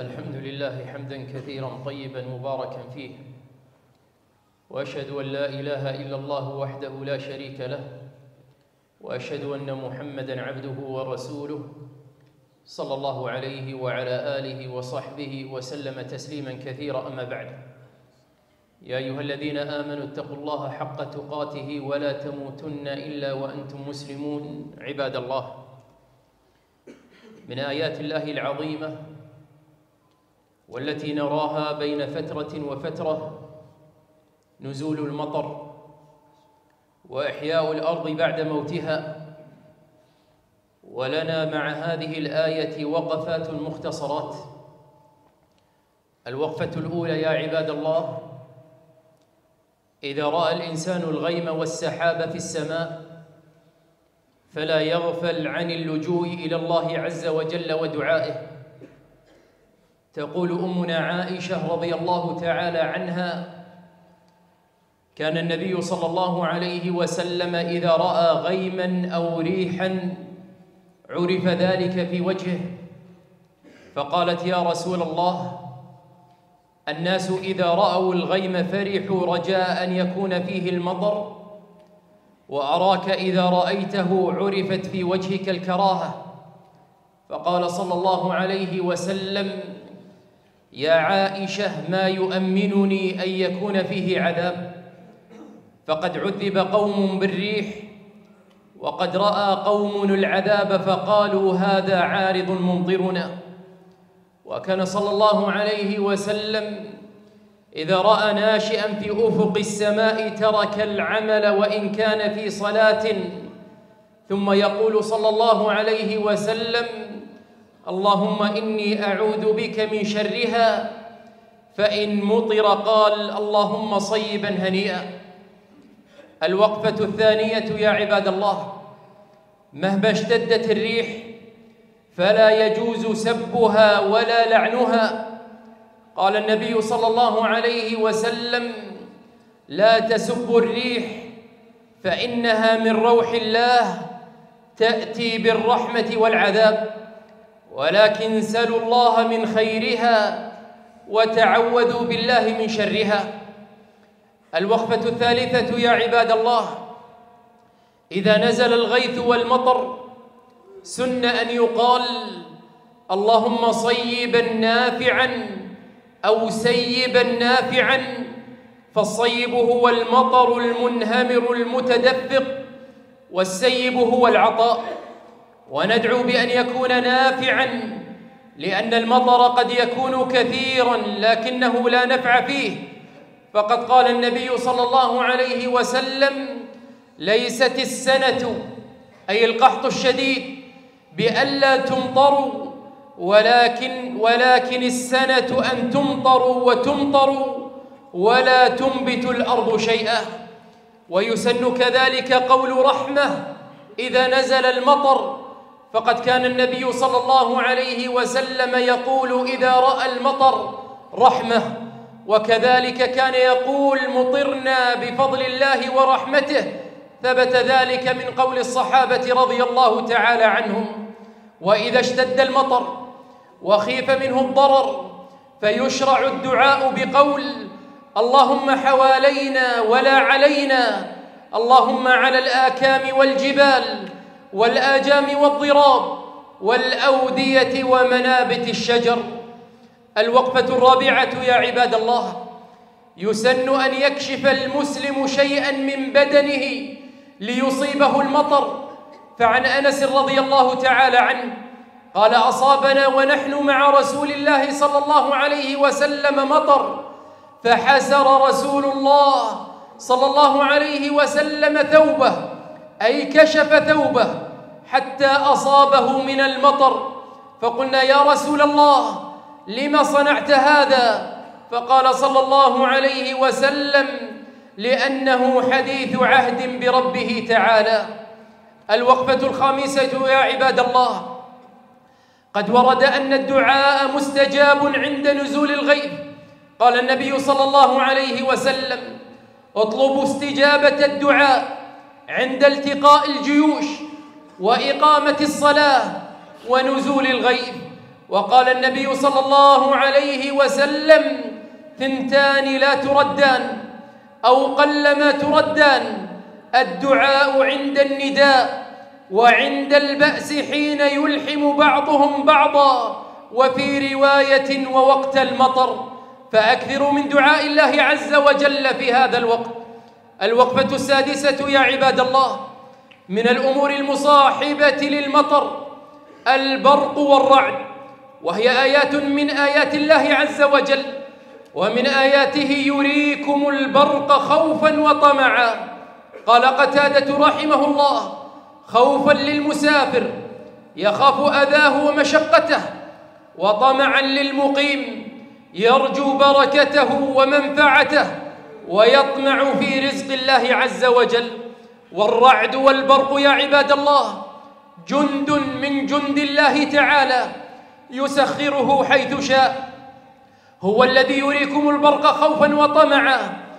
الحمد لله حمدا كثيرا طيبا مباركا فيه، وأشهد أن لا إله إلا الله وحده لا شريك له، وأشهد أن محمدا عبده ورسوله صلى الله عليه وعلى آله وصحبه وسلم تسليما كثيرا. أما بعد، يا أيها الذين آمنوا اتقوا الله حق تقاته ولا تموتن إلا وأنتم مسلمون. عباد الله، من آيات الله العظيمة والتي نراها بين فترة وفترة نزول المطر وإحياء الأرض بعد موتها. ولنا مع هذه الآية وقفات مختصرات. الوقفة الأولى يا عباد الله: إذا رأى الإنسان الغيم والسحاب في السماء فلا يغفل عن اللجوء إلى الله عز وجل ودعائه. تقول أمنا عائشة رضي الله تعالى عنها: كان النبي صلى الله عليه وسلم إذا رأى غيما أو ريحا عرف ذلك في وجهه، فقالت: يا رسول الله، الناس إذا رأوا الغيم فرحوا رجاء أن يكون فيه المطر، وأراك إذا رأيته عرفت في وجهك الكراهة. فقال صلى الله عليه وسلم: يا عائشة، ما يؤمنني أن يكون فيه عذاب، فقد عذب قوم بالريح وقد رأى قوم العذاب فقالوا هذا عارض ممطرنا. وكان صلى الله عليه وسلم إذا رأى ناشئا في أفق السماء ترك العمل وإن كان في صلاة، ثم يقول صلى الله عليه وسلم: اللهم إني أعوذ بك من شرها، فإن مطر قال: اللهم صيبا هنيئا. الوقفة الثانية يا عباد الله: مهما اشتدت الريح فلا يجوز سبها ولا لعنها. قال النبي صلى الله عليه وسلم: لا تسبوا الريح فإنها من روح الله تأتي بالرحمة والعذاب، ولكن سلوا الله من خيرها وتعوذوا بالله من شرها. الوقفة الثالثة يا عباد الله: إذا نزل الغيث والمطر سن أن يقال: اللهم صيبا نافعا أو سيبا نافعا، فالصيب هو المطر المنهمر المتدفق، والسيب هو العطاء. وندعو بأن يكون نافعا، لأن المطر قد يكون كثيرا لكنه لا نفع فيه، فقد قال النبي صلى الله عليه وسلم: ليست السنة أي القحط الشديد بألا تمطروا، ولكن السنة أن تمطروا وتمطروا ولا تنبت الأرض شيئا. ويسن كذلك قول رحمة إذا نزل المطر، فقد كان النبي صلى الله عليه وسلم يقول إذا رأى المطر رحمة، وكذلك كان يقول: مطرنا بفضل الله ورحمته. ثبت ذلك من قول الصحابة رضي الله تعالى عنهم. وإذا اشتد المطر وخيف منه الضرر فيشرع الدعاء بقول: اللهم حوالينا ولا علينا، اللهم على الآكام والجبال والآجام والضراب والأودية ومنابت الشجر. الوقفة الرابعة يا عباد الله: يسن أن يكشف المسلم شيئا من بدنه ليصيبه المطر. فعن أنس رضي الله تعالى عنه قال: أصابنا ونحن مع رسول الله صلى الله عليه وسلم مطر، فحسر رسول الله صلى الله عليه وسلم ثوبه، أي كشف ثوبه حتى أصابه من المطر، فقلنا: يا رسول الله، لم صنعت هذا؟ فقال صلى الله عليه وسلم: لأنه حديث عهد بربه تعالى. الوقفة الخامسة يا عباد الله: قد ورد أن الدعاء مستجاب عند نزول الغيث. قال النبي صلى الله عليه وسلم: اطلبوا استجابة الدعاء عند التقاء الجيوش وإقامة الصلاة ونزول الغيث. وقال النبي صلى الله عليه وسلم: 2 لا تردان أو قلما تردان: الدعاء عند النداء، وعند البأس حين يلحم بعضهم بعضا، وفي رواية ووقت المطر. فأكثروا من دعاء الله عز وجل في هذا الوقت. الوقفة السادسة يا عباد الله: من الأمور المصاحبة للمطر البرق والرعد، وهي آيات من آيات الله عز وجل. ومن آياته: يريكم البرق خوفا وطمعا. قال قتادة رحمه الله: خوفا للمسافر يخاف أذاه ومشقته، وطمعا للمقيم يرجو بركته ومنفعته، ويطمع في رزق الله عز وجل. والرعد والبرق يا عباد الله جند من جند الله تعالى يسخره حيث شاء. هو الذي يريكم البرق خوفا وطمعا،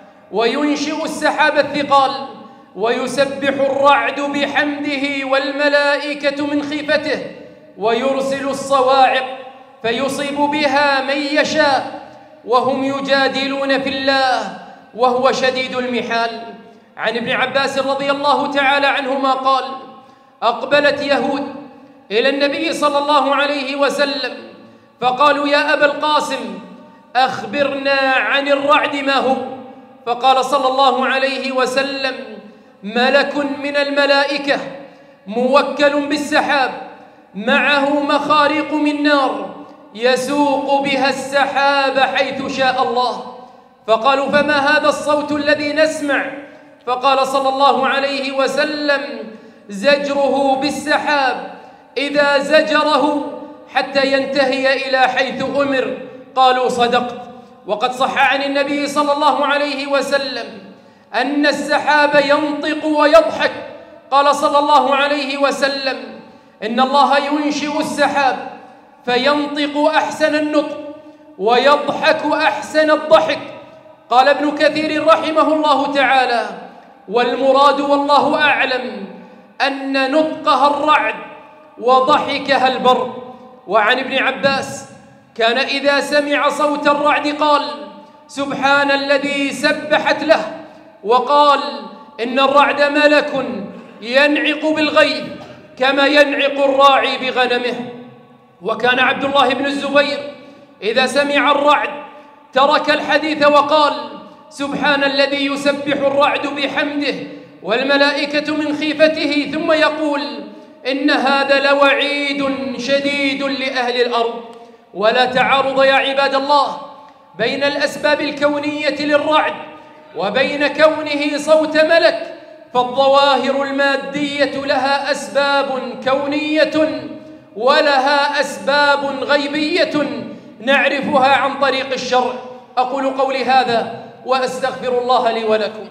وينشئ السحاب الثقال، ويسبح الرعد بحمده والملائكة من خيفته، ويرسل الصواعق فيصيب بها من يشاء، وهم يجادلون في الله وهو شديد المحال. عن ابن عباس رضي الله تعالى عنهما قال: أقبلت يهود إلى النبي صلى الله عليه وسلم فقالوا: يا أبا القاسم، أخبرنا عن الرعد ما هو. فقال صلى الله عليه وسلم: ملك من الملائكة موكل بالسحاب، معه مخاريق من نار يسوق بها السحاب حيث شاء الله. فقالوا: فما هذا الصوت الذي نسمع؟ فقال صلى الله عليه وسلم: زجره بالسحاب إذا زجره حتى ينتهي إلى حيث أمر. قالوا: صدقت. وقد صح عن النبي صلى الله عليه وسلم أن السحاب ينطق ويضحك. قال صلى الله عليه وسلم: إن الله ينشئ السحاب فينطق أحسن النطق ويضحك أحسن الضحك. قال ابن كثير رحمه الله تعالى: والمراد والله أعلم أن نطقها الرعد وضحكها البرق. وعن ابن عباس: كان إذا سمع صوت الرعد قال: سبحان الذي سبحت له، وقال: إن الرعد ملك ينعق بالغيث كما ينعق الراعي بغنمه. وكان عبد الله بن الزبير إذا سمع الرعد ترك الحديث وقال: سبحان الذي يسبح الرعد بحمده والملائكة من خيفته، ثم يقول: إن هذا لوعيد شديد لأهل الأرض. ولا تعارض يا عباد الله بين الأسباب الكونية للرعد وبين كونه صوت ملك، فالظواهر المادية لها أسباب كونية ولها أسباب غيبية نعرفها عن طريق الشرع. أقول قولي هذا وأستغفر الله لي ولكم.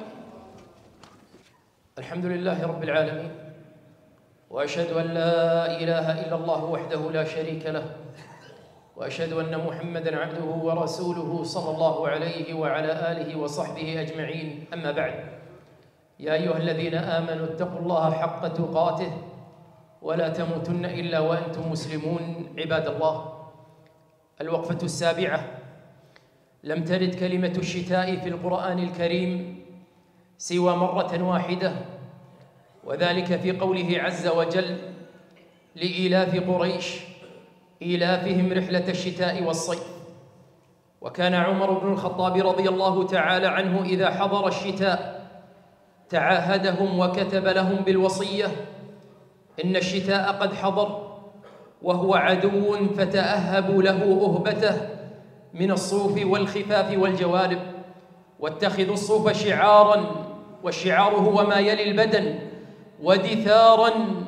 الحمد لله رب العالمين، وأشهد أن لا إله إلا الله وحده لا شريك له، وأشهد أن محمدًا عبده ورسوله صلى الله عليه وعلى آله وصحبه أجمعين. أما بعد، يا أيها الذين آمنوا اتقوا الله حق تقاته ولا تموتن إلا وأنتم مسلمون. عباد الله، الوقفة السابعة: لم ترد كلمة الشتاء في القرآن الكريم سوى مرة واحدة، وذلك في قوله عز وجل: لإيلاف قريش إيلافهم رحلة الشتاء والصيف. وكان عمر بن الخطاب رضي الله تعالى عنه إذا حضر الشتاء تعاهدهم وكتب لهم بالوصية: إن الشتاء قد حضر وهو عدو، فتأهبوا له أهبته من الصوف والخفاف والجوارب، واتخذوا الصوف شعاراً، والشعار هو ما يلي البدن، ودثاراً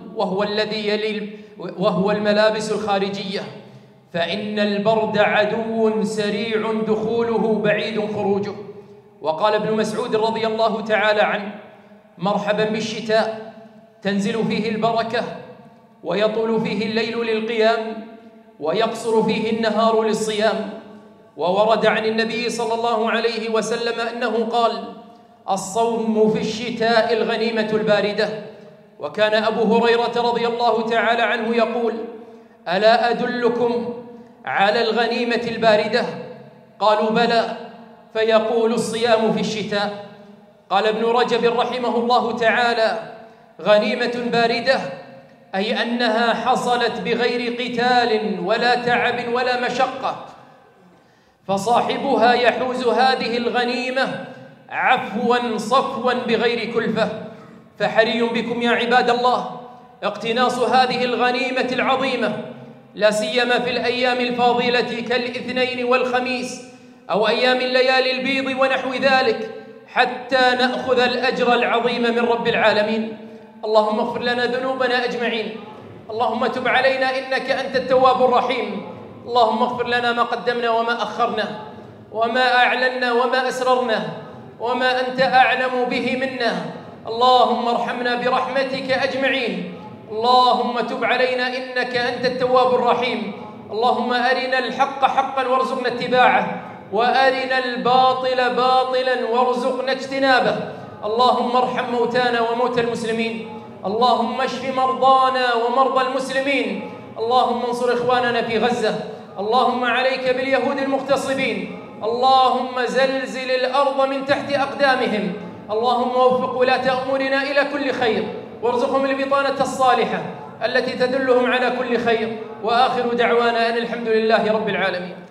وهو الملابس الخارجية، فإن البرد عدو سريع دخوله بعيد خروجه. وقال ابن مسعود رضي الله تعالى عنه: مرحباً بالشتاء، تنزل فيه البركة، ويطول فيه الليل للقيام، ويقصر فيه النهار للصيام. وورد عن النبي صلى الله عليه وسلم أنه قال: الصوم في الشتاء الغنيمة الباردة. وكان أبو هريرة رضي الله تعالى عنه يقول: ألا أدلكم على الغنيمة الباردة؟ قالوا بلى، فيقول الصيام في الشتاء. قال ابن رجب رحمه الله تعالى: غنيمة باردة أي أنها حصلت بغير قتال ولا تعب ولا مشقة، فصاحبها يحوز هذه الغنيمة عفوا صفوا بغير كلفة. فحري بكم يا عباد الله اقتناص هذه الغنيمة العظيمة، لا سيما في الأيام الفاضلة كالاثنين والخميس أو أيام الليالي البيض ونحو ذلك، حتى نأخذ الأجر العظيم من رب العالمين. اللهم اغفر لنا ذنوبنا أجمعين، اللهم تب علينا إنك أنت التواب الرحيم. اللهم اغفر لنا ما قدمنا وما أخرنا وما أعلنا وما أسررنا وما أنت أعلم به منا. اللهم ارحمنا برحمتك أجمعين. اللهم تب علينا إنك أنت التواب الرحيم. اللهم أرنا الحق حقا وارزقنا اتباعه، وأرنا الباطل باطلا وارزقنا اجتنابه. اللهم ارحم موتانا وموتى المسلمين، اللهم اشف مرضانا ومرضى المسلمين، اللهم انصر إخواننا في غزة، اللهم عليك باليهود المغتصبين، اللهم زلزل الأرض من تحت أقدامهم، اللهم وفق ولاة أمورنا إلى كل خير، وارزقهم البطانة الصالحة التي تدلهم على كل خير. وآخر دعوانا أن الحمد لله رب العالمين.